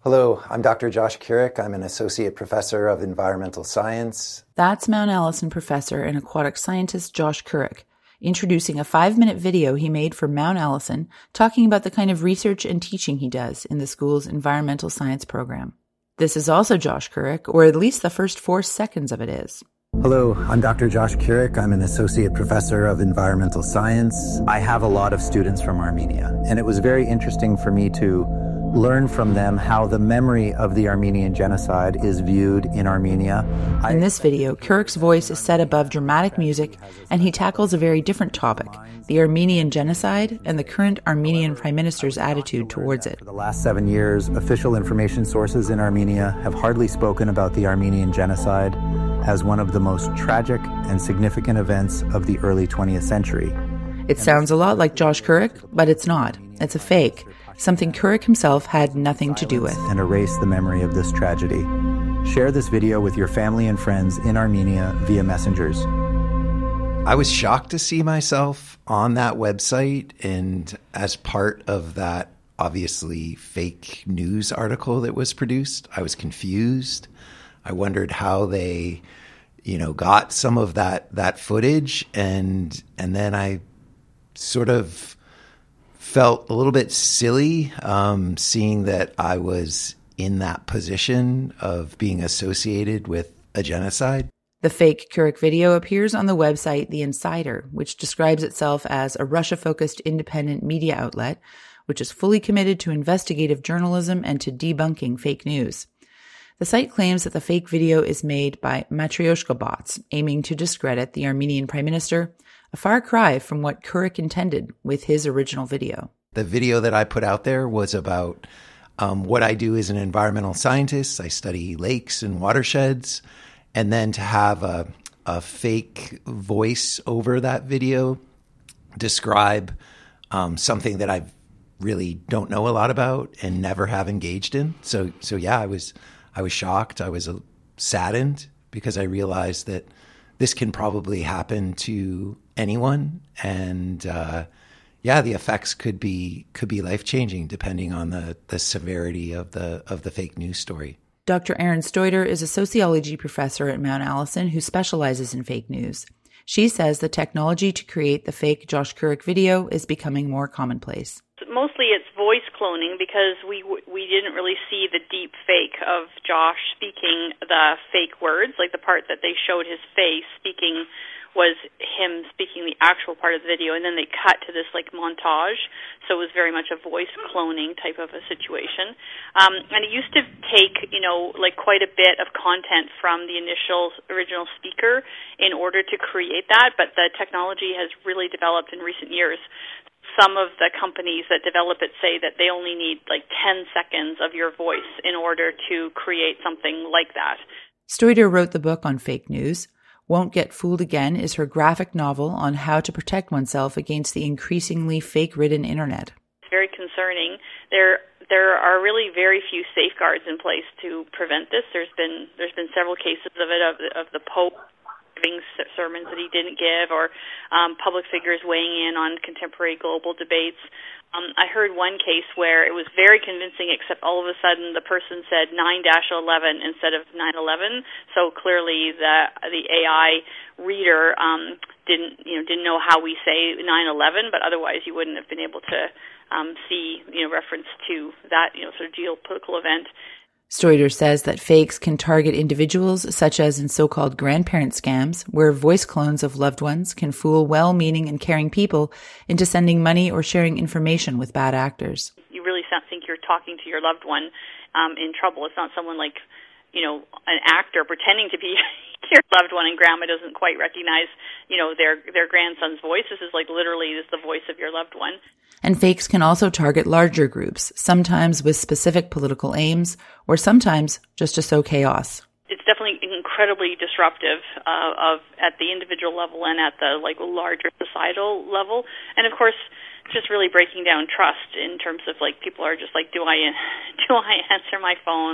Hello, I'm Dr. Josh Kirik. I'm an associate professor of environmental science. That's Mount Allison professor and aquatic scientist Josh Kirik, introducing a 5-minute video he made for Mount Allison talking about the kind of research and teaching he does in the school's environmental science program. This is also Josh Kirik, or at least the first 4 seconds of it is. Hello, I'm Dr. Josh Kirik. I'm an associate professor of environmental science. I have a lot of students from Armenia, and it was very interesting for me to learn from them how the memory of the Armenian genocide is viewed in Armenia. In this video, Kirik's voice is set above dramatic music, and he tackles a very different topic, the Armenian genocide and the current Armenian Prime Minister's attitude towards it. For the last 7 years, official information sources in Armenia have hardly spoken about the Armenian genocide as one of the most tragic and significant events of the early 20th century. It sounds a lot like Josh Kirik, but it's not. It's a fake, something Kirik himself had nothing to do with. And erase the memory of this tragedy. Share this video with your family and friends in Armenia via messengers. I was shocked to see myself on that website, and as part of that obviously fake news article that was produced, I was confused. I wondered how they, got some of that footage, and then I sort of felt a little bit silly seeing that I was in that position of being associated with a genocide. The fake Kirik video appears on the website The Insider, which describes itself as a Russia-focused independent media outlet, which is fully committed to investigative journalism and to debunking fake news. The site claims that the fake video is made by Matryoshka bots, aiming to discredit the Armenian Prime Minister, a far cry from what Kirik intended with his original video. The video that I put out there was about what I do as an environmental scientist. I study lakes and watersheds. And then to have a fake voice over that video describe something that I really don't know a lot about and never have engaged in. So yeah, I was shocked. I was saddened because I realized that this can probably happen to anyone, and the effects could be life-changing depending on the severity of the fake news story. Dr. Erin Stoiter is a sociology professor at Mount Allison who specializes in fake news. She says the technology to create the fake Josh Kirik video is becoming more commonplace. Mostly it's voice cloning because we didn't really see the deep fake of Josh speaking the fake words, like the part that they showed his face speaking was him speaking the actual part of the video, and then they cut to this montage, so it was very much a voice cloning type of a situation. And it used to take, quite a bit of content from the original speaker in order to create that, but the technology has really developed in recent years. Some of the companies that develop it say that they only need 10 seconds of your voice in order to create something like that. Stoiter wrote the book on fake news. Won't Get Fooled Again is her graphic novel on how to protect oneself against the increasingly fake-ridden internet. It's very concerning. There are really very few safeguards in place to prevent this. There's been several cases of it, of the Pope giving sermons that he didn't give, or public figures weighing in on contemporary global debates. I heard one case where it was very convincing, except all of a sudden the person said 9-11 instead of 9/11. So clearly the AI reader didn't know how we say 9/11, but otherwise you wouldn't have been able to see reference to that sort of geopolitical event. Stoiter says that fakes can target individuals, such as in so-called grandparent scams, where voice clones of loved ones can fool well-meaning and caring people into sending money or sharing information with bad actors. You really think you're talking to your loved one in trouble. It's not someone an actor pretending to be your loved one, and grandma doesn't quite recognize, their grandson's voice. This is literally the voice of your loved one. And fakes can also target larger groups, sometimes with specific political aims, or sometimes just to sow chaos. It's definitely incredibly disruptive at the individual level and at the larger societal level. And of course, just really breaking down trust in terms of people are just do I answer my phone?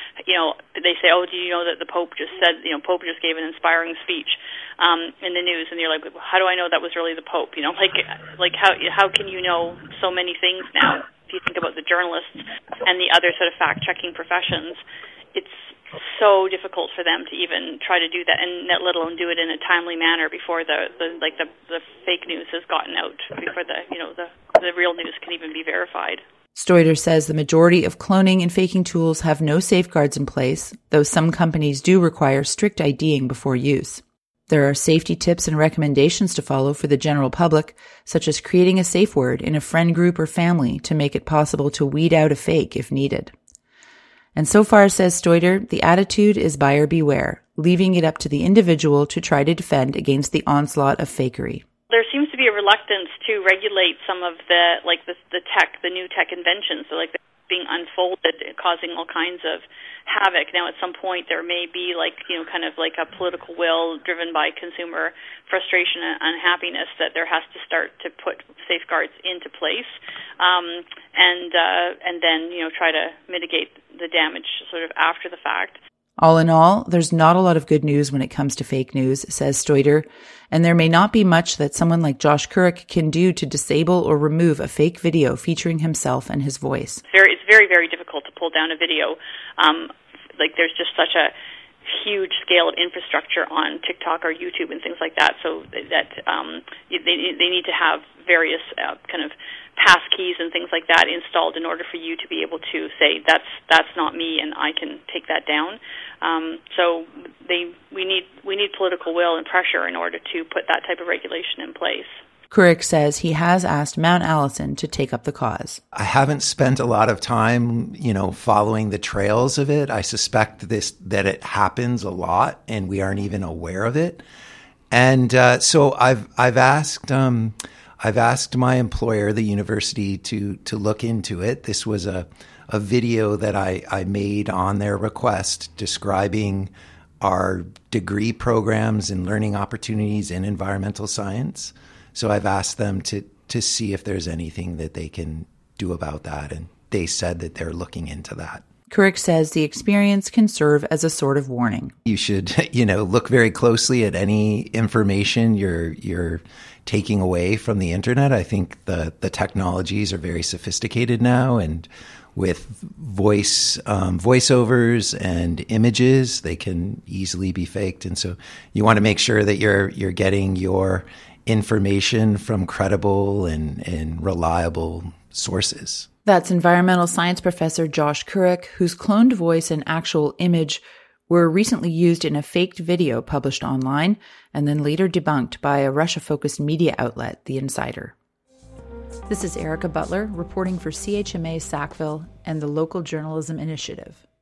They say, oh, do you know that the Pope just said, Pope just gave an inspiring speech in the news, and you're how do I know that was really the Pope? How can you know so many things now? if you think about the journalists and the other sort of fact-checking professions, it's so difficult for them to even try to do that, and let alone do it in a timely manner before the fake news has gotten out, before the real news can even be verified. Stoiter says the majority of cloning and faking tools have no safeguards in place, though some companies do require strict IDing before use. There are safety tips and recommendations to follow for the general public, such as creating a safe word in a friend group or family to make it possible to weed out a fake if needed. And so far, says Stoiter, the attitude is buyer beware, leaving it up to the individual to try to defend against the onslaught of fakery. There seems to be a reluctance to regulate some of the new tech inventions, so like being unfolded, causing all kinds of havoc. Now, at some point, there may be kind of like a political will driven by consumer frustration and unhappiness that there has to start to put safeguards into place, and then try to mitigate the damage sort of after the fact. All in all, there's not a lot of good news when it comes to fake news, says Stoiter, and there may not be much that someone like Josh Couric can do to disable or remove a fake video featuring himself and his voice. It's very, very difficult to pull down a video. There's just such a huge scale of infrastructure on TikTok or YouTube and things like that, so that they need to have various kind of pass keys and things like that installed in order for you to be able to say that's not me and I can take that down. So we need political will and pressure in order to put that type of regulation in place. Couric says he has asked Mount Allison to take up the cause. I haven't spent a lot of time, following the trails of it. I suspect that it happens a lot and we aren't even aware of it. And so I've asked my employer, the university, to look into it. This was a video that I made on their request describing our degree programs and learning opportunities in environmental science. So I've asked them to see if there's anything that they can do about that. And they said that they're looking into that. Couric says the experience can serve as a sort of warning. You should, look very closely at any information you're taking away from the internet. I think the technologies are very sophisticated now, and with voiceovers and images, they can easily be faked. And so you want to make sure that you're getting your information from credible and reliable sources. That's environmental science professor Josh Couric, whose cloned voice and actual image were recently used in a faked video published online and then later debunked by a Russia-focused media outlet, The Insider. This is Erica Butler reporting for CHMA Sackville and the Local Journalism Initiative.